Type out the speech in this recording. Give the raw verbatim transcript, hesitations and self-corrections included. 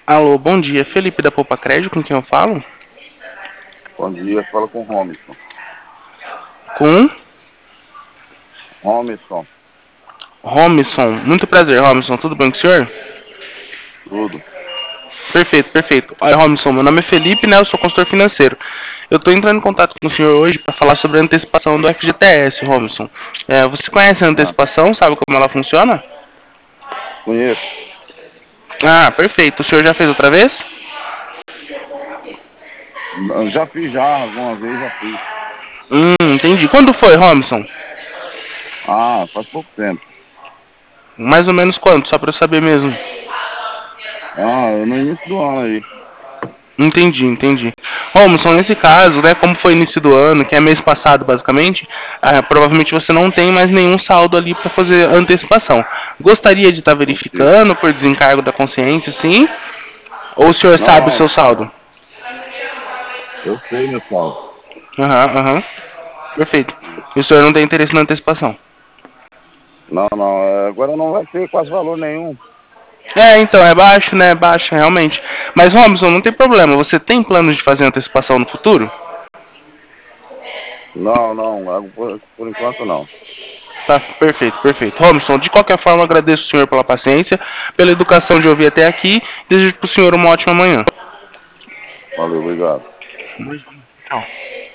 Alô, bom dia. Felipe da Poupa Crédito, com quem eu falo? Bom dia, fala com o Romisson. Com Romisson, Robson. Muito prazer, Robson. Tudo bem com o senhor? tudo. Perfeito, perfeito. Olha, Robson, meu nome é Felipe, né? Eu sou consultor financeiro. Eu estou entrando em contato com o senhor hoje para falar sobre a antecipação do F G T S, Robson. É, você conhece a Ah, antecipação? Sabe como ela funciona? conheço. Ah, perfeito. O senhor já fez outra vez? Eu já fiz já, algumas vezes já fiz. Hum, entendi. Quando foi, Robson? Ah, faz pouco tempo. Mais ou menos quanto? Só para eu saber mesmo. Ah, no início do ano aí. Entendi, entendi. Robson, nesse caso, né, como foi início do ano, que é mês passado basicamente, ah, provavelmente você não tem mais nenhum saldo ali para fazer antecipação. Gostaria de estar Isso. verificando por desencargo da consciência, sim? Ou o senhor sabe o Não, seu saldo? eu sei, meu saldo. Aham, aham. Perfeito. E o senhor não tem interesse na antecipação? Não, não, é, agora não vai ter quase valor nenhum. É, então, é baixo, né? É baixo, realmente. Mas, Robson, não tem problema. Você tem planos de fazer antecipação no futuro? Não, não, algo por, por enquanto não. Tá, perfeito, perfeito. Robson, de qualquer forma, agradeço o senhor pela paciência, pela educação de ouvir até aqui. Desejo para o senhor uma ótima manhã. Valeu, obrigado. Tchau.